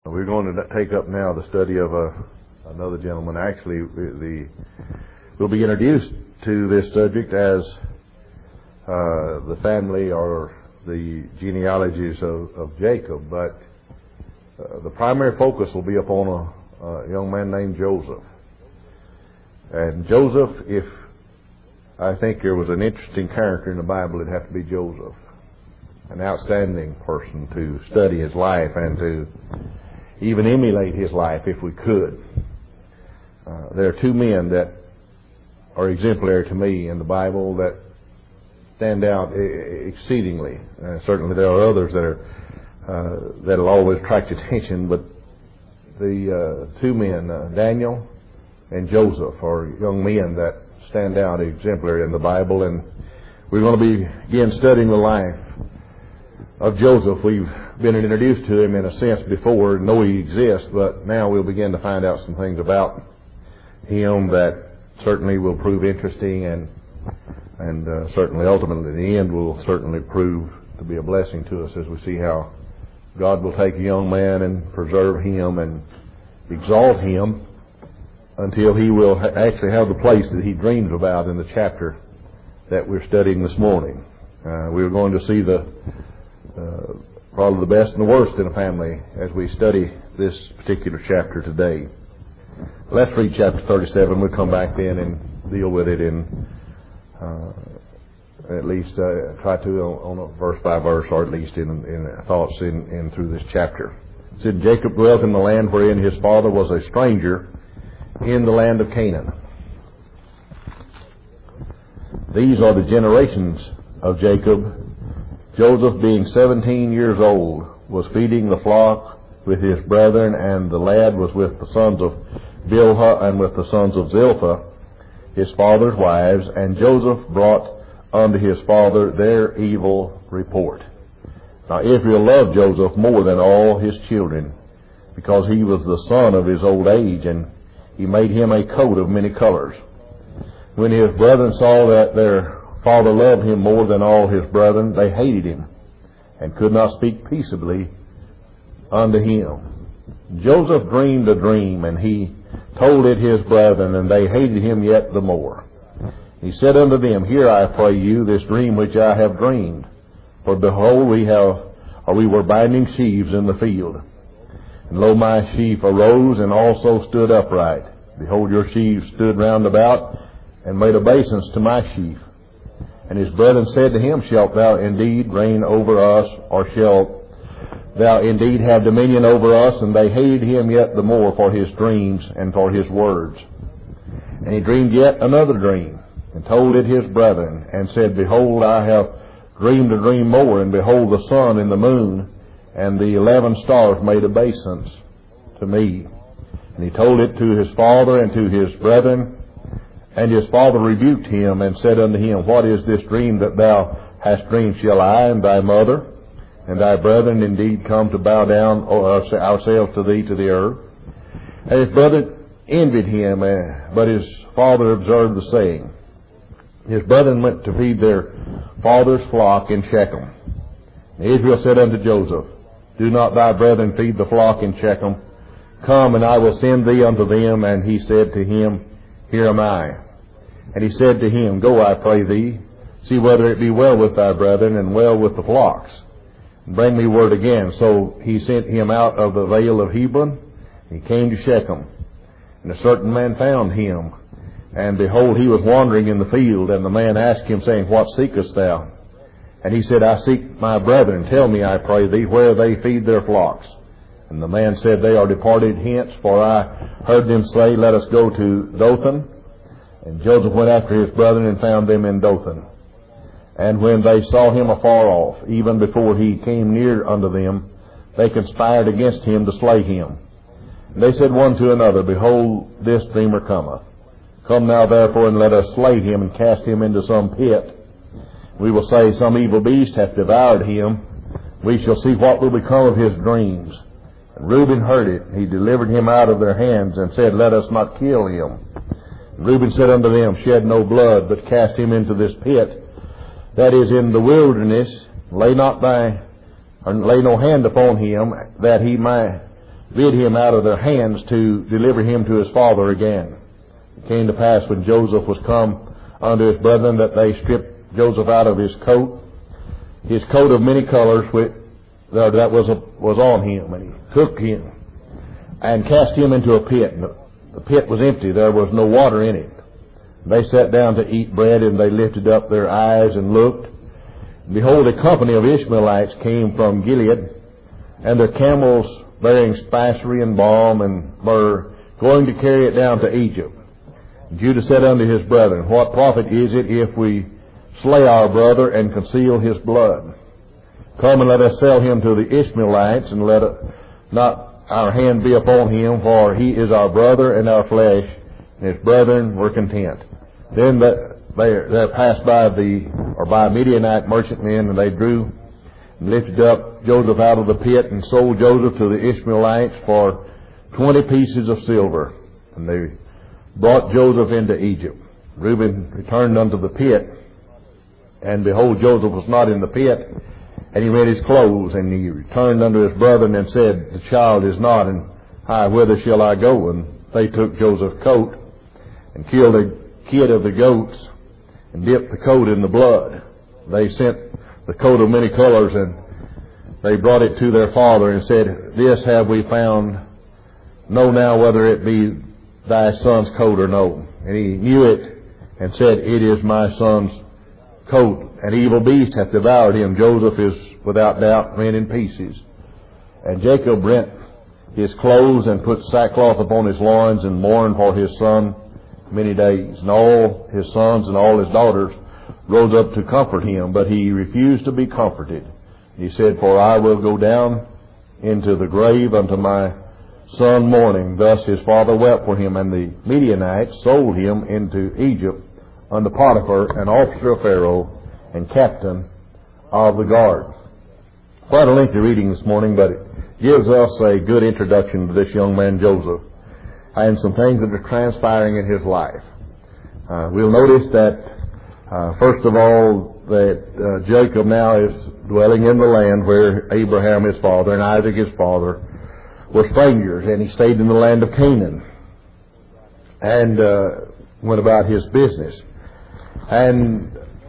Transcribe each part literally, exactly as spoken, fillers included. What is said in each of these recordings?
We're going to take up now the study of a, another gentleman. Actually, the, we'll be introduced to this subject as uh, the family or the genealogies of, of Jacob, but uh, the primary focus will be upon a, a young man named Joseph. And Joseph, if I think there was an interesting character in the Bible, it'd have to be Joseph. An outstanding person to study his life and to even emulate his life if we could. Uh, there are two men that are exemplary to me in the Bible that stand out exceedingly. Uh, certainly there are others that are uh, that'll always attract attention, but the uh, two men, uh, Daniel and Joseph, are young men that stand out exemplary in the Bible, and we're going to begin studying the life of Joseph. We've been introduced to him in a sense before, know he exists, but now we'll begin to find out some things about him that certainly will prove interesting and and uh, certainly ultimately in the end will certainly prove to be a blessing to us as we see how God will take a young man and preserve him and exalt him until he will ha- actually have the place that he dreams about in the chapter that we're studying this morning. Uh, we're going to see the uh, probably the best and the worst in a family as we study this particular chapter today. Let's read chapter thirty-seven. We'll come back then and deal with it in uh, at least uh, try to on, on a verse by verse, or at least in, in thoughts in, in through this chapter. It said, Jacob dwelt in the land wherein his father was a stranger, in the land of Canaan. These are the generations of Jacob. Joseph, being seventeen years old, was feeding the flock with his brethren, and the lad was with the sons of Bilhah and with the sons of Zilpah, his father's wives, and Joseph brought unto his father their evil report. Now Israel loved Joseph more than all his children, because he was the son of his old age, and he made him a coat of many colors. When his brethren saw that their father loved him more than all his brethren, they hated him, and could not speak peaceably unto him. Joseph dreamed a dream, and he told it his brethren, and they hated him yet the more. He said unto them, Hear, I pray you, this dream which I have dreamed. For behold, we have, or we were binding sheaves in the field. And lo, my sheaf arose and also stood upright. Behold, your sheaves stood round about, and made obeisance to my sheaf. And his brethren said to him, Shalt thou indeed reign over us, or shalt thou indeed have dominion over us? And they hated him yet the more for his dreams and for his words. And he dreamed yet another dream, and told it his brethren, and said, Behold, I have dreamed a dream more, and behold, the sun and the moon and the eleven stars made obeisance to me. And he told it to his father and to his brethren. And his father rebuked him and said unto him, What is this dream that thou hast dreamed? Shall I and thy mother and thy brethren indeed come to bow down ourselves to thee to the earth? And his brother envied him, but his father observed the saying. His brethren went to feed their father's flock in Shechem. And Israel said unto Joseph, Do not thy brethren feed the flock in Shechem? Come, and I will send thee unto them. And he said to him, Here am I. And he said to him, Go, I pray thee, see whether it be well with thy brethren, and well with the flocks, and bring me word again. So he sent him out of the vale of Hebron, and he came to Shechem. And a certain man found him, and behold, he was wandering in the field. And the man asked him, saying, What seekest thou? And he said, I seek my brethren. Tell me, I pray thee, where they feed their flocks. And the man said, They are departed hence, for I heard them say, Let us go to Dothan. And Joseph went after his brethren, and found them in Dothan. And when they saw him afar off, even before he came near unto them, they conspired against him to slay him. And they said one to another, Behold, this dreamer cometh. Come now therefore, and let us slay him, and cast him into some pit. We will say, Some evil beast hath devoured him. We shall see what will become of his dreams. And Reuben heard it. He delivered him out of their hands, and said, Let us not kill him. And Reuben said unto them, Shed no blood, but cast him into this pit that is in the wilderness. Lay not thy, or lay no hand upon him, that he might rid him out of their hands to deliver him to his father again. It came to pass when Joseph was come unto his brethren that they stripped Joseph out of his coat, his coat of many colors which, uh, that was, a, was on him, and he took him and cast him into a pit. And the, the pit was empty, there was no water in it. They sat down to eat bread, and they lifted up their eyes and looked. And behold, a company of Ishmaelites came from Gilead, and their camels bearing spicery and balm, and were going to carry it down to Egypt. And Judah said unto his brethren, What profit is it if we slay our brother and conceal his blood? Come and let us sell him to the Ishmaelites, and let not our hand be upon him, for he is our brother and our flesh. And his brethren were content. Then the, they, they passed by the, or by Midianite merchantmen, and they drew and lifted up Joseph out of the pit, and sold Joseph to the Ishmaelites for twenty pieces of silver. And they brought Joseph into Egypt. Reuben returned unto the pit, and behold, Joseph was not in the pit, and he rent his clothes, and he returned unto his brethren, and said, The child is not, and I, whither shall I go? And they took Joseph's coat, and killed a kid of the goats, and dipped the coat in the blood. They sent the coat of many colors, and they brought it to their father, and said, This have we found. Know now whether it be thy son's coat or no. And he knew it, and said, It is my son's coat. An evil beast hath devoured him. Joseph is without doubt rent in pieces. And Jacob rent his clothes, and put sackcloth upon his loins, and mourned for his son many days. And all his sons and all his daughters rose up to comfort him, but he refused to be comforted. He said, For I will go down into the grave unto my son mourning. Thus his father wept for him, and the Midianites sold him into Egypt unto Potiphar, an officer of Pharaoh, and captain of the guard. Quite a lengthy reading this morning, but it gives us a good introduction to this young man Joseph, and some things that are transpiring in his life. Uh, we'll notice that, uh, first of all, that uh, Jacob now is dwelling in the land where Abraham his father and Isaac his father were strangers, and he stayed in the land of Canaan and uh, went about his business. And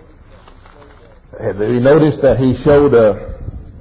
we noticed that he showed a,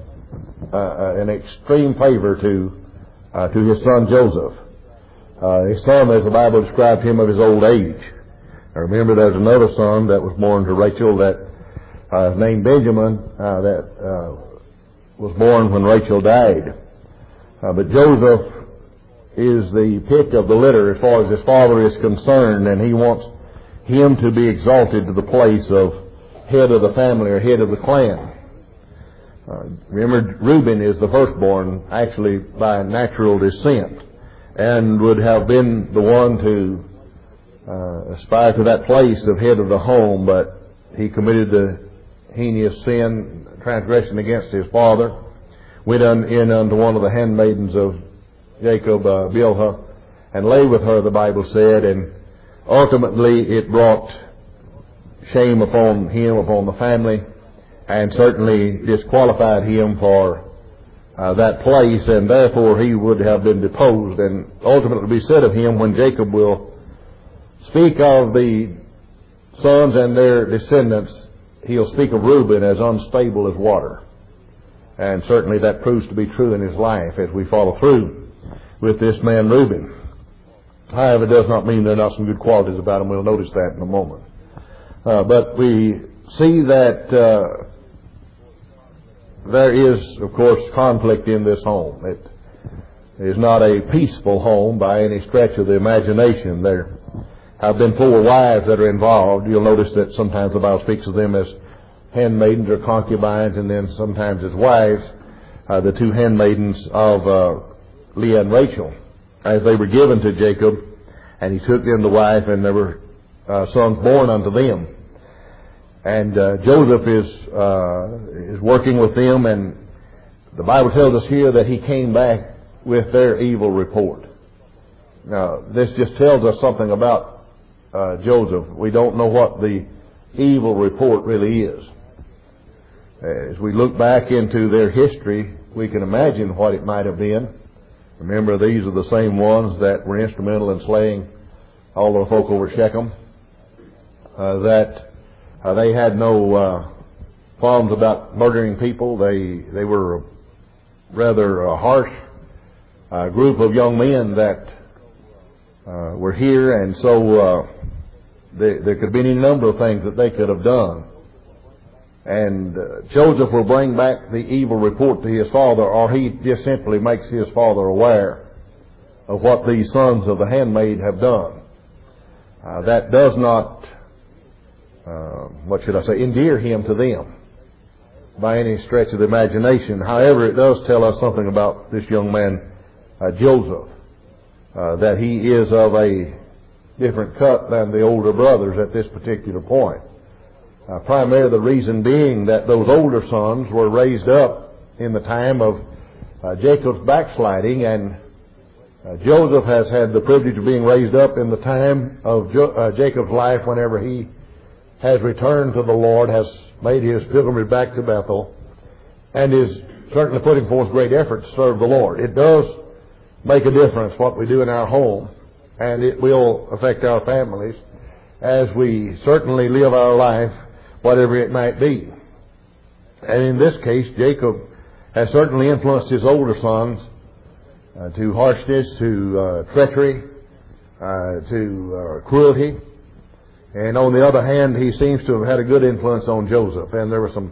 uh, an extreme favor to uh, to his son Joseph. Uh, his son, as the Bible described him, of his old age. Now remember, there's another son that was born to Rachel that uh, named Benjamin uh, that uh, was born when Rachel died. Uh, but Joseph is the pick of the litter as far as his father is concerned, and he wants him to be exalted to the place of head of the family or head of the clan. Uh, remember, Reuben is the firstborn, actually by natural descent, and would have been the one to uh, aspire to that place of head of the home, but he committed the heinous sin, transgression against his father, went un, in unto one of the handmaidens of Jacob, uh, Bilhah, and lay with her, the Bible said, and ultimately it brought shame upon him, upon the family, and certainly disqualified him for uh, that place, and therefore he would have been deposed. And ultimately be said of him, when Jacob will speak of the sons and their descendants, he'll speak of Reuben as unstable as water. And certainly that proves to be true in his life as we follow through with this man Reuben. However, it does not mean there are not some good qualities about him. We'll notice that in a moment. Uh, but we see that uh, there is, of course, conflict in this home. It is not a peaceful home by any stretch of the imagination. There have been four wives that are involved. You'll notice that sometimes the Bible speaks of them as handmaidens or concubines, and then sometimes as wives, uh, the two handmaidens of uh, Leah and Rachel, as they were given to Jacob, and he took them to wife, and there were uh, sons born unto them. And uh, Joseph is uh, is working with them, and the Bible tells us here that he came back with their evil report. Now, this just tells us something about uh, Joseph. We don't know what the evil report really is. As we look back into their history, we can imagine what it might have been. Remember, these are the same ones that were instrumental in slaying all of the folk over at Shechem. Uh, that uh, they had no uh, qualms about murdering people. They they were a rather uh, harsh uh, group of young men that uh, were here, and so uh, they, there could be any number of things that they could have done. And uh, Joseph will bring back the evil report to his father, or he just simply makes his father aware of what these sons of the handmaid have done. Uh, that does not, uh, what should I say, endear him to them by any stretch of the imagination. However, it does tell us something about this young man, uh, Joseph, uh, that he is of a different cut than the older brothers at this particular point. Uh, primarily the reason being that those older sons were raised up in the time of uh, Jacob's backsliding, and uh, Joseph has had the privilege of being raised up in the time of jo- uh, Jacob's life whenever he has returned to the Lord, has made his pilgrimage back to Bethel, and is certainly putting forth great effort to serve the Lord. It does make a difference what we do in our home, and it will affect our families as we certainly live our life, whatever it might be. And in this case, Jacob has certainly influenced his older sons uh, to harshness, to uh, treachery, uh, to uh, cruelty. And on the other hand, he seems to have had a good influence on Joseph. And there were some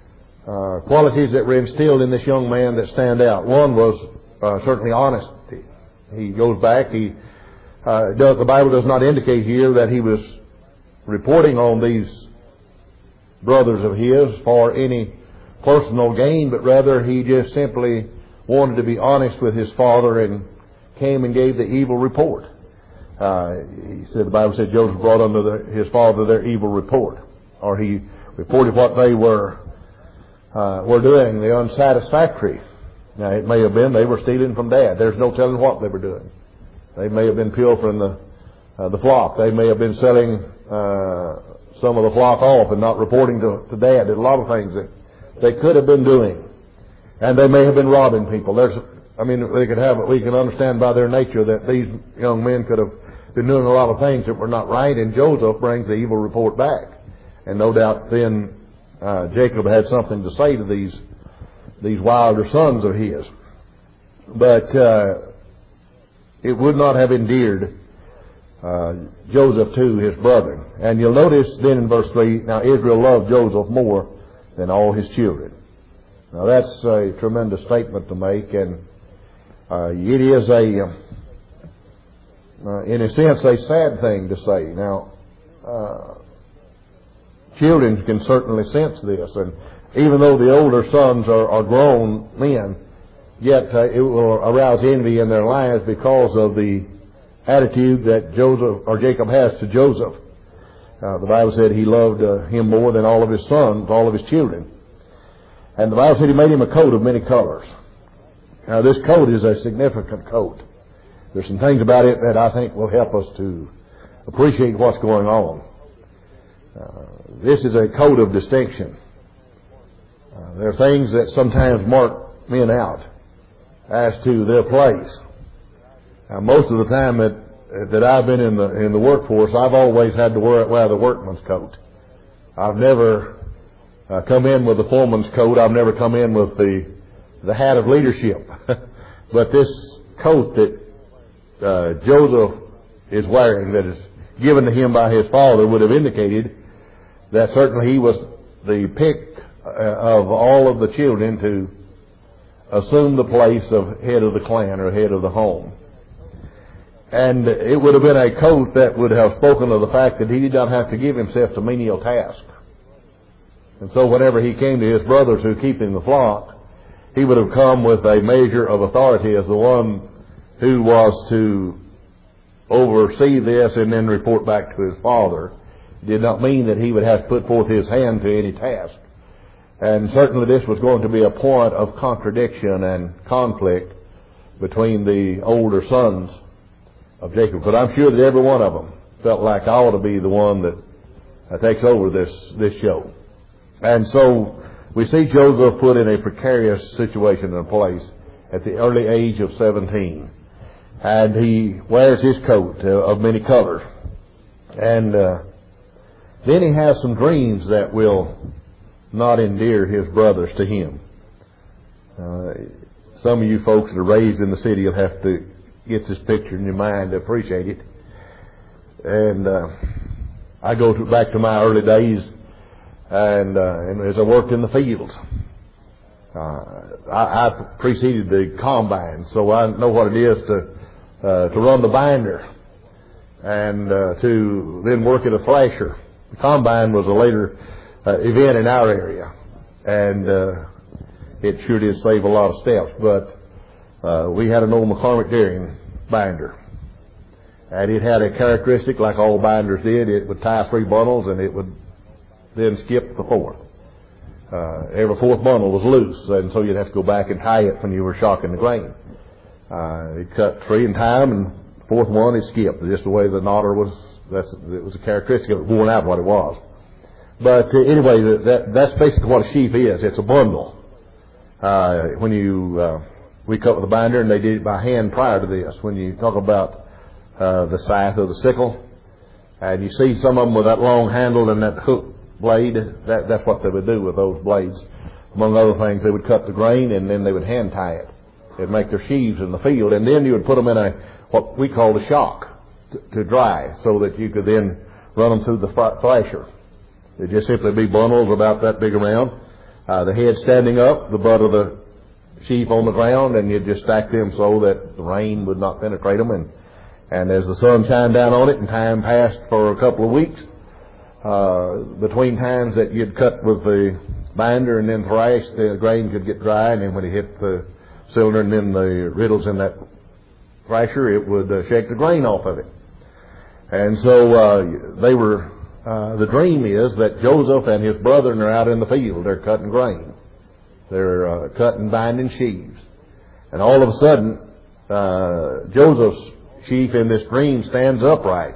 uh, qualities that were instilled in this young man that stand out. One was uh, certainly honesty. He goes back. He uh, does, the Bible does not indicate here that he was reporting on these brothers of his for any personal gain, but rather he just simply wanted to be honest with his father and came and gave the evil report. Uh, he said, the Bible said Joseph brought unto the, his father their evil report, or he reported what they were uh, were doing, the unsatisfactory. Now, it may have been they were stealing from Dad. There's no telling what they were doing. They may have been pilfering the uh, the flock. They may have been selling uh, some of the flock off and not reporting to, to Dad. There's a lot of things that they could have been doing. And they may have been robbing people. There's, I mean, they could have, we can understand by their nature that these young men could have been doing a lot of things that were not right, and Joseph brings the evil report back. And no doubt then uh, Jacob had something to say to these these wilder sons of his. But uh, it would not have endeared Uh, Joseph to his brethren. And you'll notice then in verse three, now Israel loved Joseph more than all his children. Now that's a tremendous statement to make, and uh, it is a, uh, in a sense, a sad thing to say. Now, uh, children can certainly sense this, and even though the older sons are, are grown men, yet uh, it will arouse envy in their lives because of the attitude that Joseph or Jacob has to Joseph. Uh, the Bible said he loved uh, him more than all of his sons, all of his children. And the Bible said he made him a coat of many colors. Now, this coat is a significant coat. There's some things about it that I think will help us to appreciate what's going on. Uh, this is a coat of distinction. Uh, there are things that sometimes mark men out as to their place. Now, most of the time that that I've been in the in the workforce, I've always had to wear, wear the workman's coat. I've never uh, come in with the foreman's coat. I've never come in with the the hat of leadership. But this coat that uh, Joseph is wearing, that is given to him by his father, would have indicated that certainly he was the pick uh, of all of the children to assume the place of head of the clan or head of the home. And it would have been a coat that would have spoken of the fact that he did not have to give himself to menial task. And so whenever he came to his brothers who keep in the flock, he would have come with a measure of authority as the one who was to oversee this and then report back to his father. It did not mean that he would have to put forth his hand to any task. And certainly this was going to be a point of contradiction and conflict between the older sons of Jacob. But I'm sure that every one of them felt like I ought to be the one that uh, takes over this, this show. And so we see Joseph put in a precarious situation and place at the early age of seventeen. And he wears his coat uh, of many colors. And uh, then he has some dreams that will not endear his brothers to him. Uh, some of you folks that are raised in the city will have to get this picture in your mind to appreciate it. And uh, I go to, back to my early days, and, uh, and as I worked in the fields. Uh, I, I preceded the combine, so I know what it is to uh, to run the binder and uh, to then work at a thrasher. The combine was a later uh, event in our area, and uh, it sure did save a lot of steps. But uh, we had an old McCormick Daring binder, and it had a characteristic like all binders did. It would tie three bundles, and it would then skip the fourth. Uh, every fourth bundle was loose, and so you'd have to go back and tie it when you were shocking the grain. Uh, it cut three in time, and the fourth one it skipped. Just the way the knotter was, that's, it was a characteristic of it, worn out what it was. But uh, anyway, that, that, that's basically what a sheaf is. It's a bundle. Uh, when you, uh, we cut with a binder, and they did it by hand prior to this. When you talk about uh, the scythe or the sickle, and you see some of them with that long handle and that hook blade, that, that's what they would do with those blades. Among other things, they would cut the grain, and then they would hand tie it. They'd make their sheaves in the field, and then you would put them in a what we called a shock to, to dry, so that you could then run them through the thrasher. They'd just simply be bundles about that big around, uh, the head standing up, the butt of the sheaf on the ground, and you'd just stack them so that the rain would not penetrate them. And, and as the sun shined down on it, and time passed for a couple of weeks, uh, between times that you'd cut with the binder and then thrash, the grain could get dry, and then when it hit the cylinder and then the riddles in that thrasher, it would uh, shake the grain off of it. And so uh, they were, uh, the dream is that Joseph and his brethren are out in the field. They're cutting grain. They're uh, cutting, binding sheaves. And all of a sudden, uh, Joseph's sheaf in this dream stands upright.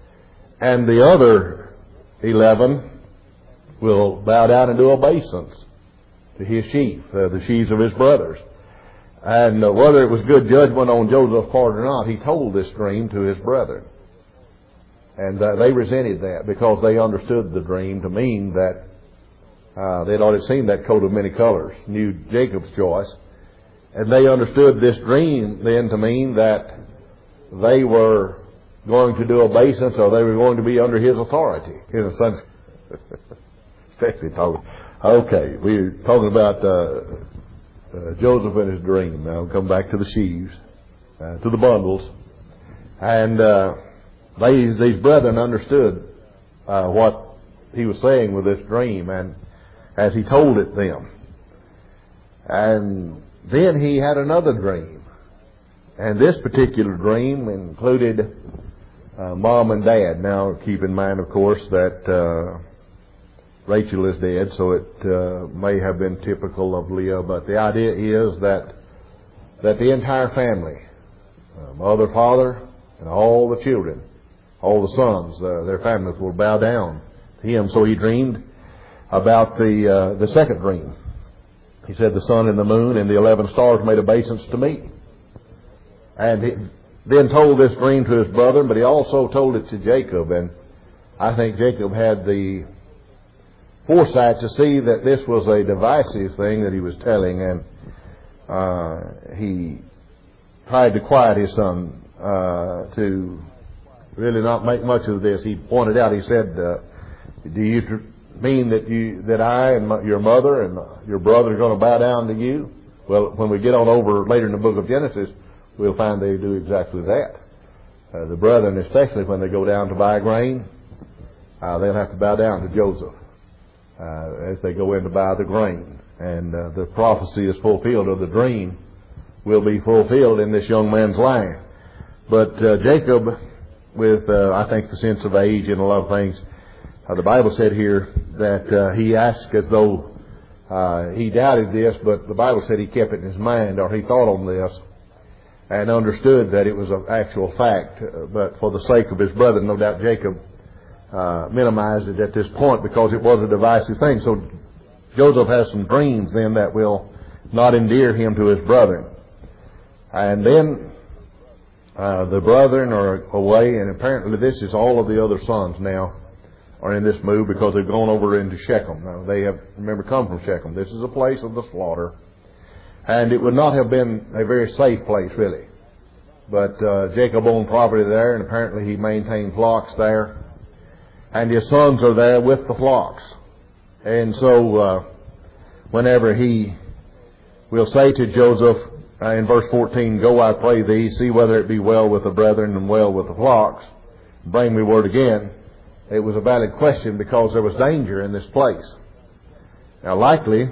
And the other eleven will bow down and do obeisance to his sheaf, uh, the sheaves of his brothers. And uh, whether it was good judgment on Joseph's part or not, he told this dream to his brethren. And uh, they resented that because they understood the dream to mean that uh, they'd already seen that coat of many colors, knew Jacob's choice. And they understood this dream then to mean that they were going to do obeisance, or they were going to be under his authority. In a sense, especially talking. Okay, we're talking about uh, uh, Joseph and his dream. Now we'll come back to the sheaves, uh, to the bundles. And uh, these, these brethren understood uh, what he was saying with this dream, and as he told it them. And then he had another dream. And this particular dream included uh, mom and dad. Now keep in mind, of course, that uh, Rachel is dead, so it uh, may have been typical of Leah, but the idea is that that the entire family, uh, mother, father, and all the children, all the sons, uh, their families will bow down to him. So he dreamed about the uh, the second dream. He said the sun and the moon and the eleven stars made obeisance to me. And he then told this dream to his brother, but he also told it to Jacob. And I think Jacob had the foresight to see that this was a divisive thing that he was telling, and uh, he tried to quiet his son uh, to really not make much of this. He pointed out, he said, uh, do you tr- mean that you that I and my, your mother and your brother are going to bow down to you? Well, when we get on over later in the book of Genesis, we'll find they do exactly that. Uh, the brethren, especially when they go down to buy grain, uh, they'll have to bow down to Joseph uh, as they go in to buy the grain. And uh, the prophecy is fulfilled, or the dream will be fulfilled in this young man's life. But uh, Jacob, with, uh, I think, the sense of age and a lot of things, uh, the Bible said here that uh, he asked as though uh, he doubted this, but the Bible said he kept it in his mind, or he thought on this, and understood that it was an actual fact. But for the sake of his brother, no doubt Jacob uh, minimized it at this point because it was a divisive thing. So Joseph has some dreams then that will not endear him to his brethren. And then uh, the brethren are away, and apparently this is all of the other sons now are in this move because they've gone over into Shechem. Now, they have, remember, come from Shechem. This is a place of the slaughter. And it would not have been a very safe place, really. But uh, Jacob owned property there, and apparently he maintained flocks there. And his sons are there with the flocks. And so uh, whenever he will say to Joseph uh, in verse fourteen, "Go, I pray thee, see whether it be well with the brethren and well with the flocks. Bring me word again." It was a valid question because there was danger in this place. Now likely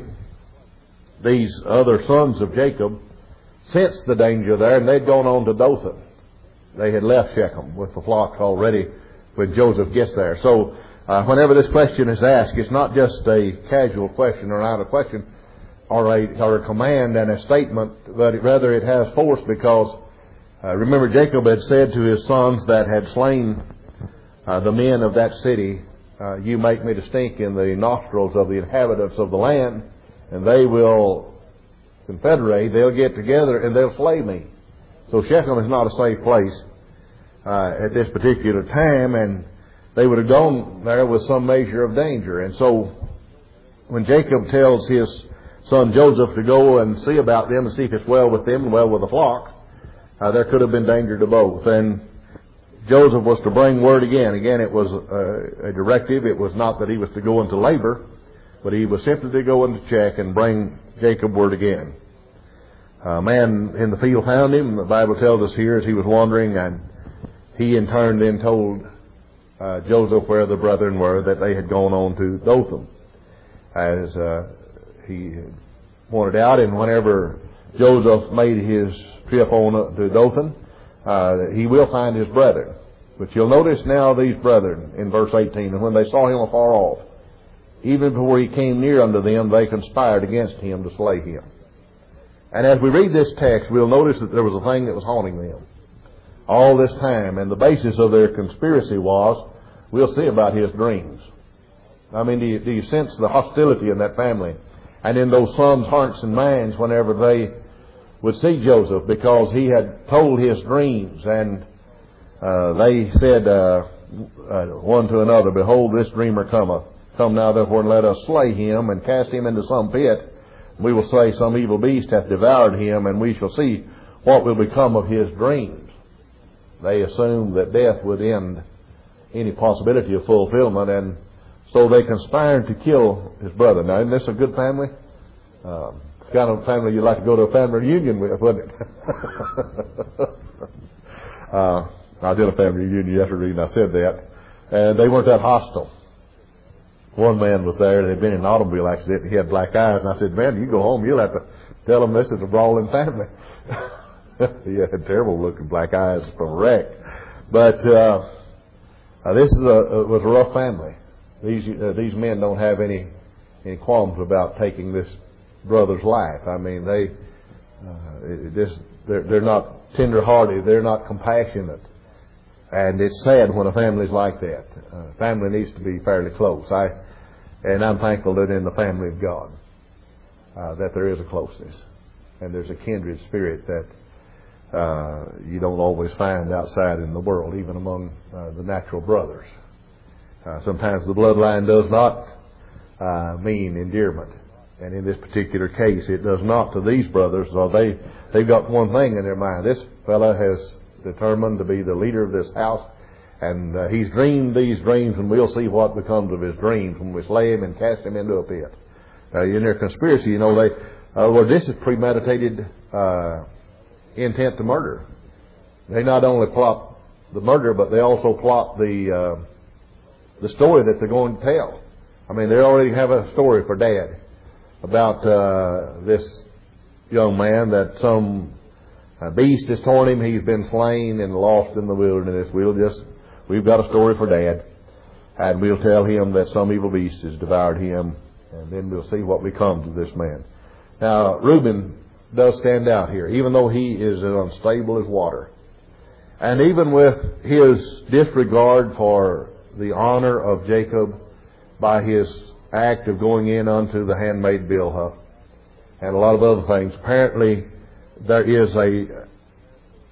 these other sons of Jacob sensed the danger there, and they'd gone on to Dothan. They had left Shechem with the flocks already when Joseph gets there. So uh, whenever this question is asked, it's not just a casual question or not a question or a, or a command and a statement, but it, rather it has force because uh, remember Jacob had said to his sons that had slain uh, the men of that city, uh, "You make me to stink in the nostrils of the inhabitants of the land, and they will confederate, they'll get together and they'll slay me." So Shechem is not a safe place uh, at this particular time, and they would have gone there with some measure of danger. And so when Jacob tells his son Joseph to go and see about them and see if it's well with them and well with the flock, uh, there could have been danger to both. And Joseph was to bring word again. Again, it was a, a directive. It was not that he was to go into labor, but he was simply to go into check and bring Jacob word again. A man in the field found him. The Bible tells us here as he was wandering, and he in turn then told uh, Joseph where the brethren were, that they had gone on to Dothan, as uh, he pointed out. And whenever Joseph made his trip on to Dothan, uh, he will find his brethren. But you'll notice now these brethren in verse eighteen, "And when they saw him afar off, even before he came near unto them, they conspired against him to slay him." And as we read this text, we'll notice that there was a thing that was haunting them all this time. And the basis of their conspiracy was, we'll see about his dreams. I mean, do you, do you sense the hostility in that family and in those sons' hearts and minds whenever they would see Joseph, because he had told his dreams, and uh, they said uh, uh, one to another, "Behold, this dreamer cometh. Come now therefore and let us slay him and cast him into some pit. We will say some evil beast hath devoured him, and we shall see what will become of his dreams." They assumed that death would end any possibility of fulfillment, and so they conspired to kill his brother. Now, isn't this a good family? Uh, the kind of family you'd like to go to a family reunion with, wouldn't it? uh, I did a family reunion yesterday, and I said that, and they weren't that hostile. One man was there, they'd been in an automobile accident, and he had black eyes, and I said, "Man, you go home, you'll have to tell them this is a brawling family." He had terrible looking black eyes from a wreck. But uh, uh, this is a, uh, was a rough family. These uh, these men don't have any any qualms about taking this brother's life. I mean, they uh, this they're, they're not tender-hearted, they're not compassionate. And it's sad when a family's like that. Uh, family needs to be fairly close. I, and I'm thankful that in the family of God, uh, that there is a closeness. And there's a kindred spirit that uh, you don't always find outside in the world, even among uh, the natural brothers. Uh, sometimes the bloodline does not uh, mean endearment. And in this particular case, it does not to these brothers. So they, they've got one thing in their mind. This fella has determined to be the leader of this house, and uh, he's dreamed these dreams, and we'll see what becomes of his dreams when we slay him and cast him into a pit. Uh, in their conspiracy, you know, they, uh, well, this is premeditated uh, intent to murder. They not only plot the murder, but they also plot the uh, the story that they're going to tell. I mean, they already have a story for Dad about uh, this young man, that some a beast has torn him, he's been slain and lost in the wilderness. We'll just, we've got a story for Dad, and we'll tell him that some evil beast has devoured him, and then we'll see what becomes of this man. Now, Reuben does stand out here, even though he is as unstable as water. And even with his disregard for the honor of Jacob by his act of going in unto the handmaid Bilhah and a lot of other things, apparently there is a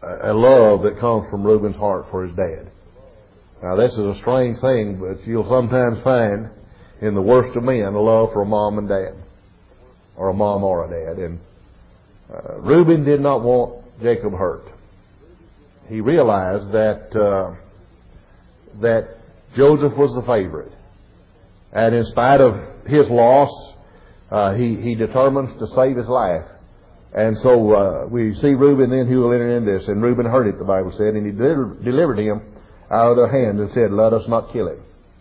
a love that comes from Reuben's heart for his dad. Now, this is a strange thing, but you'll sometimes find in the worst of men a love for a mom and dad, or a mom or a dad. And uh, Reuben did not want Jacob hurt. He realized that uh, that Joseph was the favorite, and in spite of his loss, uh, he he determines to save his life. And so uh, we see Reuben then who will enter in this, and Reuben heard it, the Bible said, and he delivered, delivered him out of their hand and said, "Let us not kill him."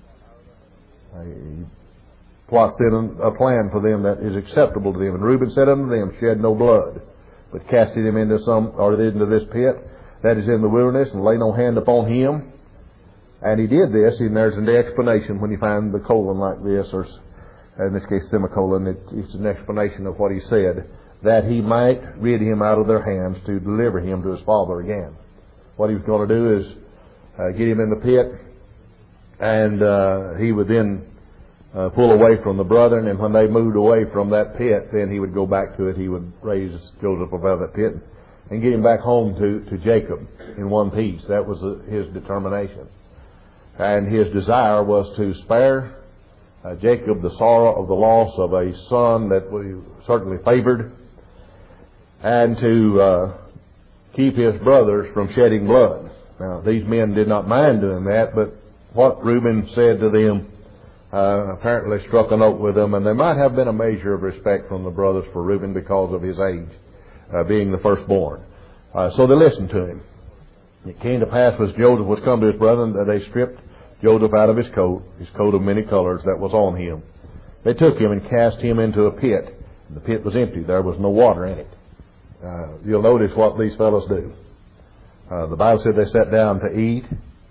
He plots then a plan for them that is acceptable to them. And Reuben said unto them, "Shed no blood, but casted him into some, or into this pit that is in the wilderness, and lay no hand upon him." And he did this, and there's an explanation when you find the colon like this, or in this case semicolon, it, it's an explanation of what he said, that he might rid him out of their hands to deliver him to his father again. What he was going to do is uh, get him in the pit, and uh, he would then uh, pull away from the brethren, and when they moved away from that pit, then he would go back to it. He would raise Joseph above that pit and get him back home to, to Jacob in one piece. That was uh, his determination. And his desire was to spare uh, Jacob the sorrow of the loss of a son that we certainly favored, and to uh, keep his brothers from shedding blood. Now, these men did not mind doing that, but what Reuben said to them uh, apparently struck a note with them, and there might have been a measure of respect from the brothers for Reuben because of his age, uh, being the firstborn. Uh, so they listened to him. It came to pass as Joseph was come to his brethren that they stripped Joseph out of his coat, his coat of many colors that was on him. They took him and cast him into a pit. The pit was empty. There was no water in it. Uh, you'll notice what these fellows do. Uh, the Bible said they sat down to eat.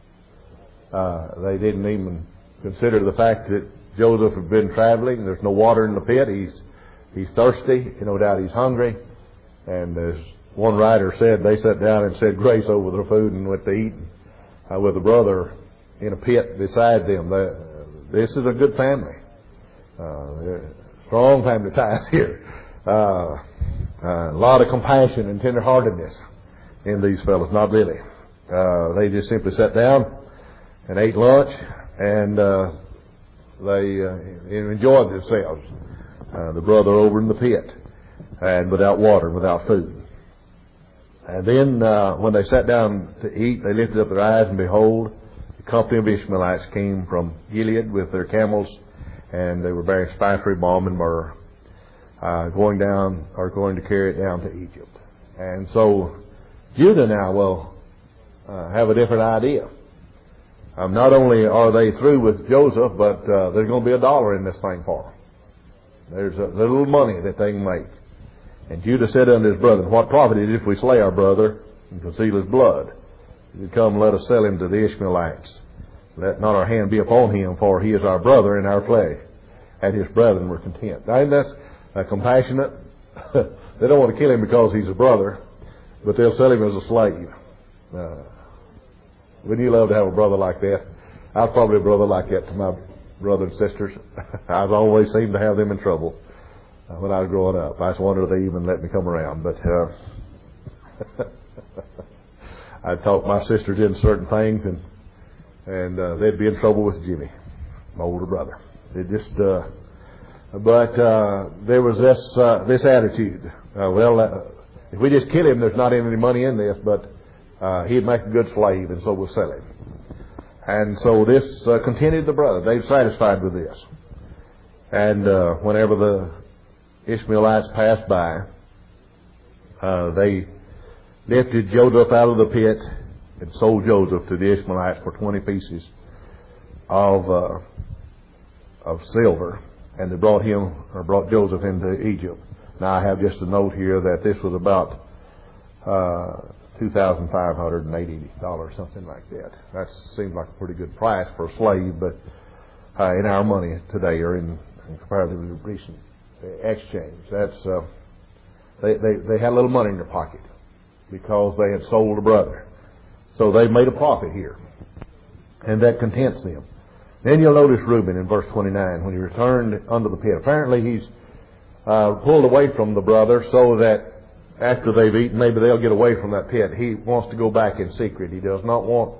Uh, they didn't even consider the fact that Joseph had been traveling. There's no water in the pit. He's he's thirsty. No doubt he's hungry. And as one writer said, they sat down and said grace over their food and went to eat uh, with a brother in a pit beside them. They, this is a good family. Uh, strong family ties here. Uh, Uh, a lot of compassion and tenderheartedness in these fellows. Not really. Uh, they just simply sat down and ate lunch, and uh, they uh, enjoyed themselves. Uh, the brother over in the pit, and without water, without food. And then uh, when they sat down to eat, they lifted up their eyes, and behold, the company of Ishmaelites came from Gilead with their camels, and they were bearing spicery, balm, and myrrh. Uh, going down, or going to carry it down to Egypt. And so Judah now will uh, have a different idea. Um, not only are they through with Joseph, but uh, there's going to be a dollar in this thing for them. There's a, there's a little money that they can make. And Judah said unto his brethren, "What profit it if we slay our brother and conceal his blood? If you come, let us sell him to the Ishmaelites. Let not our hand be upon him, for he is our brother and our flesh." And his brethren were content. Now, that's Uh, compassionate. They don't want to kill him because he's a brother, but they'll sell him as a slave. Uh, wouldn't you love to have a brother like that? I was probably a brother like that to my brothers and sisters. I've always seemed to have them in trouble uh, when I was growing up. I just wonder if they even let me come around. But uh, I taught my sisters in certain things, and and uh, they'd be in trouble with Jimmy, my older brother. They just. Uh, But uh, there was this uh, this attitude. Uh, well, uh, if we just kill him, there's not any money in this, but uh, he'd make a good slave, and so we'll sell him. And so this uh, continued the brother. They've satisfied with this. And uh, whenever the Ishmaelites passed by, uh, they lifted Joseph out of the pit and sold Joseph to the Ishmaelites for twenty pieces of uh, of silver. And they brought him, or brought Joseph into Egypt. Now I have just a note here that this was about uh, two thousand five hundred eighty dollars, something like that. That seems like a pretty good price for a slave, but uh, in our money today, or in, in comparatively recent exchange, that's uh, they, they they had a little money in their pocket because they had sold a brother. So they made a profit here, and that contents them. Then you'll notice Reuben in verse twenty-nine, when he returned unto the pit. Apparently he's uh, pulled away from the brother so that after they've eaten, maybe they'll get away from that pit. He wants to go back in secret. He does not want,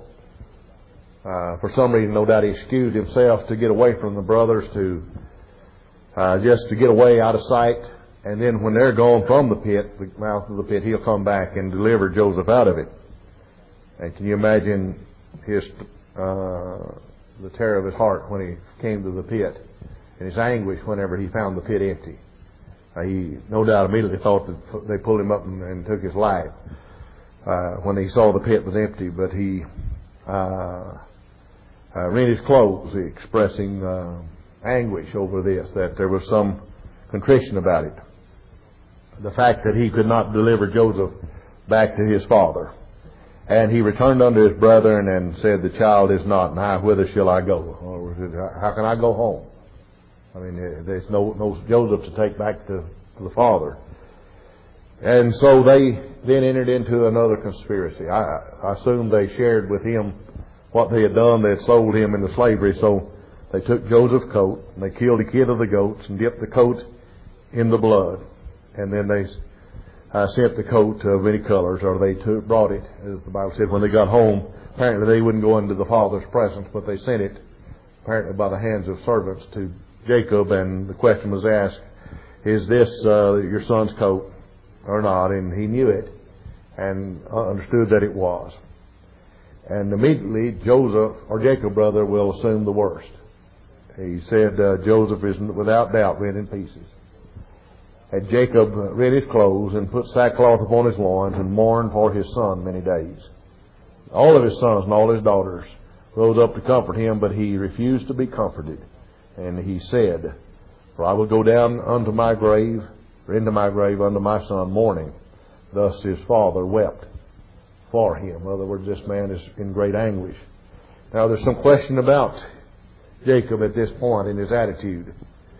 uh, for some reason, no doubt he excused himself to get away from the brothers, to uh, just to get away out of sight. And then when they're gone from the pit, the mouth of the pit, he'll come back and deliver Joseph out of it. And can you imagine his uh, the terror of his heart when he came to the pit, and his anguish whenever he found the pit empty? Uh, he no doubt immediately thought that they pulled him up and, and took his life uh, when he saw the pit was empty. But he uh, uh, rent his clothes, expressing uh, anguish over this, that there was some contrition about it. The fact that he could not deliver Joseph back to his father. And he returned unto his brethren and said, the child is not, now whither shall I go? Or how can I go home? I mean, there's no, no Joseph to take back to, to the father. And so they then entered into another conspiracy. I, I assume they shared with him what they had done. They had sold him into slavery. So they took Joseph's coat and they killed a kid of the goats and dipped the coat in the blood. And then they uh, sent the coat of many colors, or they took, brought it, as the Bible said, when they got home. Apparently they wouldn't go into the father's presence, but they sent it, apparently by the hands of servants, to Jacob. And the question was asked, is this uh, your son's coat or not? And he knew it and understood that it was. And immediately Joseph, or Jacob, brother, will assume the worst. He said uh, Joseph is without doubt rent in pieces. And Jacob rent his clothes and put sackcloth upon his loins and mourned for his son many days. All of his sons and all his daughters rose up to comfort him, but he refused to be comforted. And he said, for I will go down unto my grave, or into my grave unto my son mourning. Thus his father wept for him. In other words, this man is in great anguish. Now there's some question about Jacob at this point in his attitude.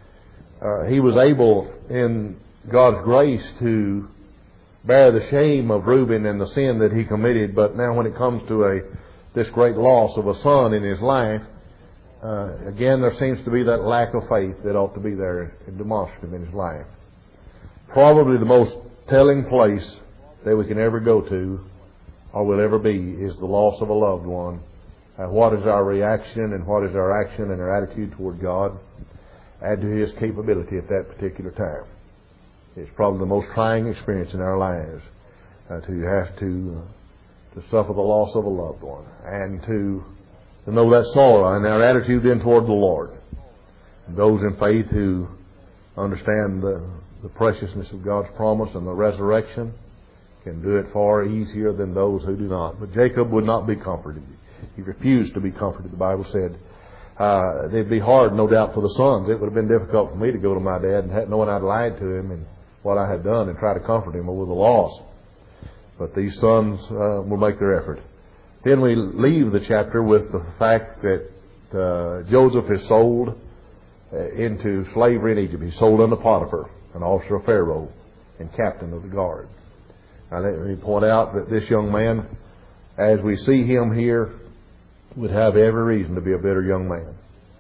Uh, he was able, in God's grace, to bear the shame of Reuben and the sin that he committed. But now when it comes to a this great loss of a son in his life, uh, again there seems to be that lack of faith that ought to be there and demonstrative in his life. Probably the most telling place that we can ever go to, or will ever be, is the loss of a loved one. Uh, what is our reaction and what is our action and our attitude toward God and to His capability at that particular time? It's probably the most trying experience in our lives, uh, to have to uh, to suffer the loss of a loved one, and to, to know that sorrow, and our attitude then toward the Lord. And those in faith who understand the, the preciousness of God's promise and the resurrection can do it far easier than those who do not. But Jacob would not be comforted. He refused to be comforted. The Bible said, Uh, it'd be hard, no doubt, for the sons. It would have been difficult for me to go to my dad and knowing I'd lied to him and what I had done and try to comfort him over the loss. But these sons uh, will make their effort. Then we leave the chapter with the fact that uh, Joseph is sold uh, into slavery in Egypt. He's sold unto Potiphar, an officer of Pharaoh and captain of the guard. Now let me point out that this young man, as we see him here, would have every reason to be a bitter young man.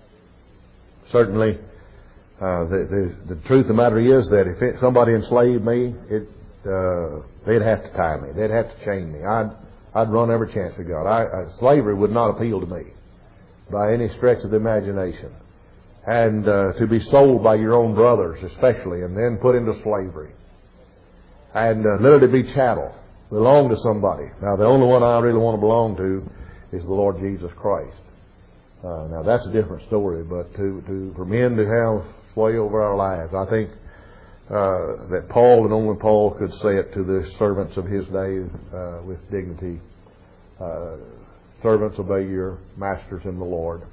Certainly, uh, the, the, the truth of the matter is that if it, somebody enslaved me, it, uh, they'd have to tie me. They'd have to chain me. I'd, I'd run every chance of God. I, I, slavery would not appeal to me by any stretch of the imagination. And uh, to be sold by your own brothers, especially, and then put into slavery, and uh, literally be chattel, belong to somebody. Now, the only one I really want to belong to is the Lord Jesus Christ. Uh, now that's a different story, but to, to for men to have sway over our lives, I think uh, that Paul and only Paul could say it to the servants of his day uh, with dignity. Uh, servants, obey your masters in the Lord.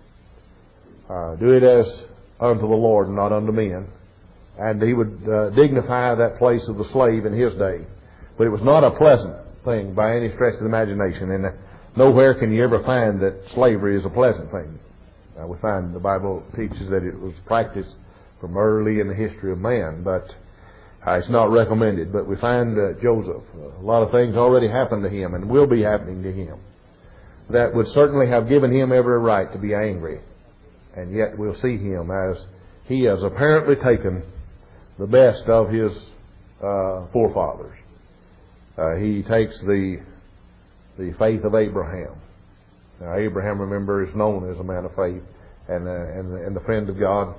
Uh, do it as unto the Lord and not unto men. And he would uh, dignify that place of the slave in his day. But it was not a pleasant thing by any stretch of the imagination. And nowhere can you ever find that slavery is a pleasant thing. Uh, we find the Bible teaches that it was practiced from early in the history of man, but uh, it's not recommended. But we find uh, Joseph, uh, a lot of things already happened to him and will be happening to him that would certainly have given him every right to be angry. And yet we'll see him as he has apparently taken the best of his uh, forefathers uh, he takes the the faith of Abraham. Now, Abraham, remember, is known as a man of faith and uh, and, and the friend of God.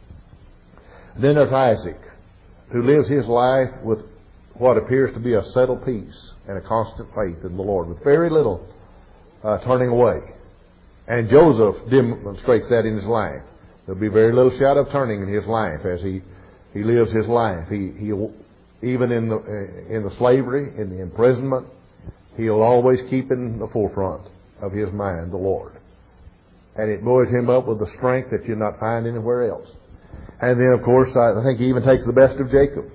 Then there's Isaac, who lives his life with what appears to be a settled peace and a constant faith in the Lord, with very little uh, turning away. And Joseph demonstrates that in his life. There'll be very little shadow of turning in his life as he, he lives his life. He, he even in the in the slavery, in the imprisonment, he'll always keep in the forefront of his mind the Lord. And it buoys him up with the strength that you'll not find anywhere else. And then, of course, I think he even takes the best of Jacob,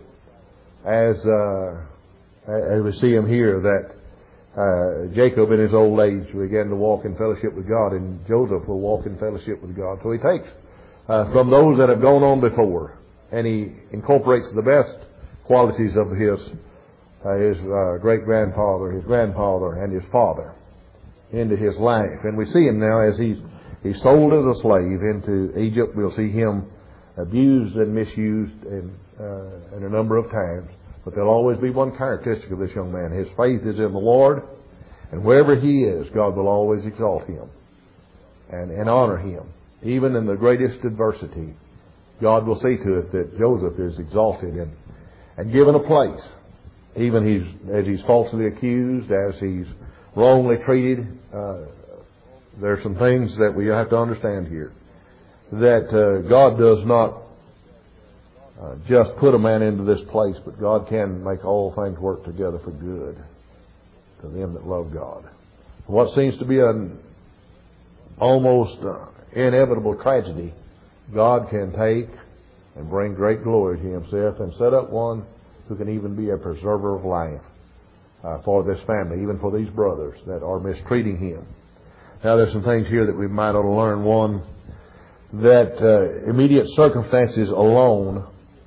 as uh, as we see him here, that uh, Jacob in his old age began to walk in fellowship with God, and Joseph will walk in fellowship with God. So he takes uh, from those that have gone on before, and he incorporates the best qualities of his uh, his uh, great grandfather, his grandfather, and his father into his life. And we see him now as he's he's sold as a slave into Egypt. We'll see him abused and misused in, uh, in a number of times. But there'll always be one characteristic of this young man. His faith is in the Lord, and wherever he is, God will always exalt him and, and honor him. Even in the greatest adversity, God will see to it that Joseph is exalted and, and given a place. Even he's, as he's falsely accused, as he's wrongly treated, uh, there's some things that we have to understand here. That uh, God does not uh, just put a man into this place, but God can make all things work together for good to them that love God. What seems to be an almost uh, inevitable tragedy, God can take and bring great glory to Himself and set up one who can even be a preserver of life uh, for this family, even for these brothers that are mistreating him. Now, there's some things here that we might ought to learn. One, that uh, immediate circumstances alone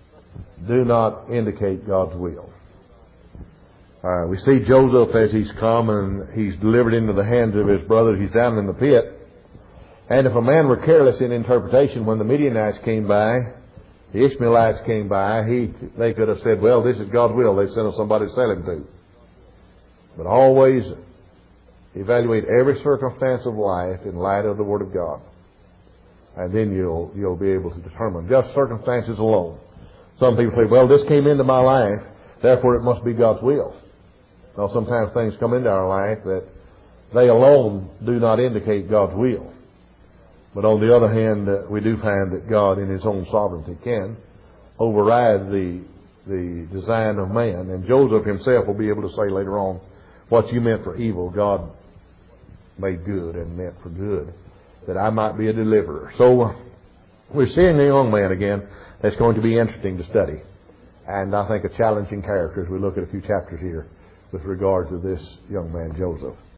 do not indicate God's will. Uh, we see Joseph as he's come and he's delivered into the hands of his brothers. He's down in the pit. And if a man were careless in interpretation, when the Midianites came by, the Ishmaelites came by, he they could have said, well, this is God's will. They sent us somebody to sell him to. But always evaluate every circumstance of life in light of the Word of God. And then you'll you'll be able to determine just circumstances alone. Some people say, well, this came into my life, therefore it must be God's will. Now, sometimes things come into our life that they alone do not indicate God's will. But on the other hand, uh, we do find that God in His own sovereignty can override the the design of man. And Joseph himself will be able to say later on, what you meant for evil, God made good and meant for good, that I might be a deliverer. So uh, we're seeing a young man again that's going to be interesting to study. And I think a challenging character as we look at a few chapters here with regard to this young man, Joseph.